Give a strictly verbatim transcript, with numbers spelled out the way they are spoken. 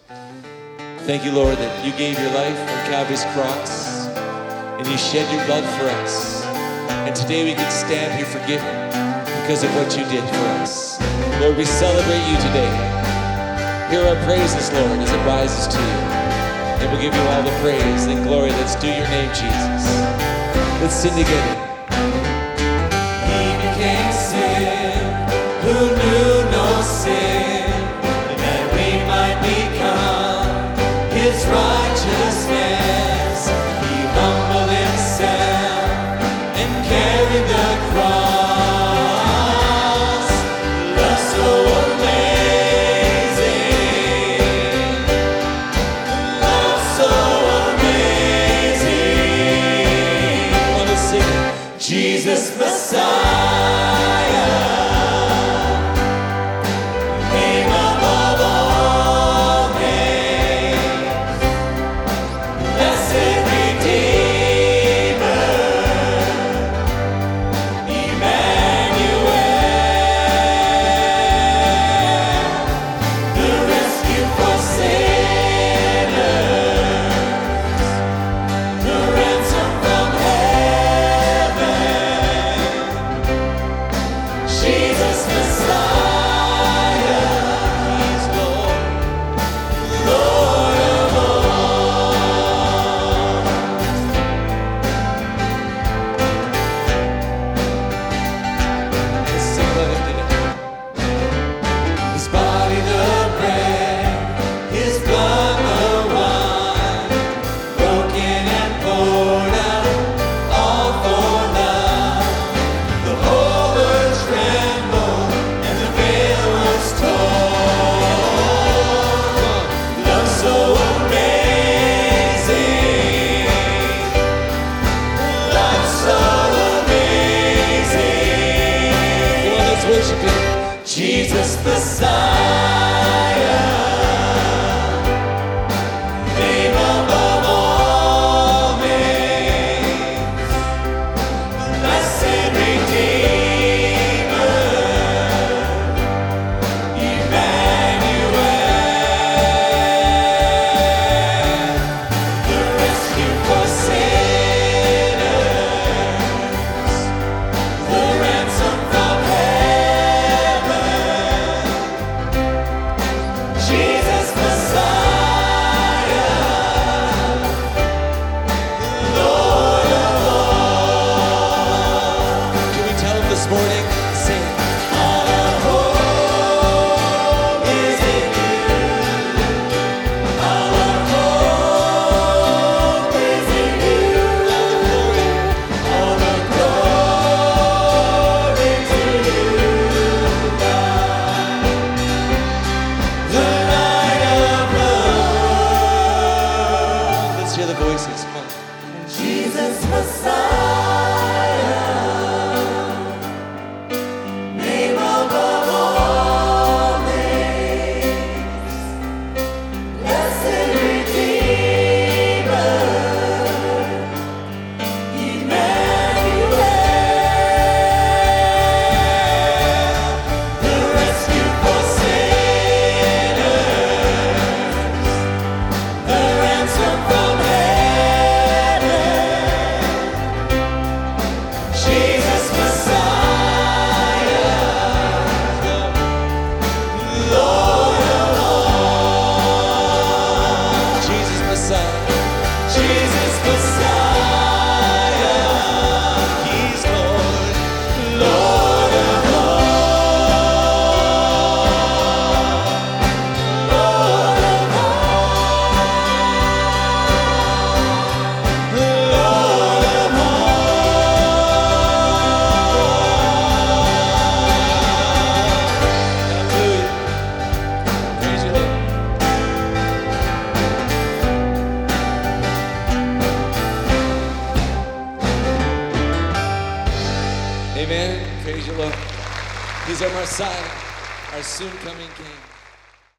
Thank you, Lord, that you gave your life on Calvary's cross and you shed your blood for us. And today we can stand here forgiven because of what you did for us. Lord, we celebrate you today. Hear our praises, Lord, as it rises to you. And we'll give you all the praise and glory that's due your name, Jesus. Let's sing together. He became sin, who knew no sin, that we might become his righteousness. He humbled himself and carried the cross. Love so amazing, love so amazing. I want to sing it. Jesus Messiah, name above all names, blessed Redeemer, Emmanuel, the rescue for sinners, the ransom from heaven. Jesus Messiah, He's Lord, Lord of all. Let's sing about him today. His body the bread, his blood the wine, broken and poured out, all for love. The whole earth trembled and the veil was torn. Love so amazing, love so amazing. Come on, let's worship him. Jesus Messiah, name above all names, blessed Redeemer, Emmanuel, the rescue for sinners, the ransom from heaven. Jesus Messiah, Lord of all. Can we tell him this morning? Sing it. Our hope is in you. Our hope is in you. All the glory to you, God. The light of love. Let's hear the voices. Come on. Jesus Messiah, name above all names, blessed Redeemer, Emmanuel, the rescue for sinners, the ransom from heaven. Jesus Messiah, Lord of all. Jesus Messiah. Jesus Messiah, He's Lord. Lord of all. Lord of all. Lord of Hallelujah. Praise you, Lord. Amen. Praise you, Lord. He's our Messiah, our soon coming King.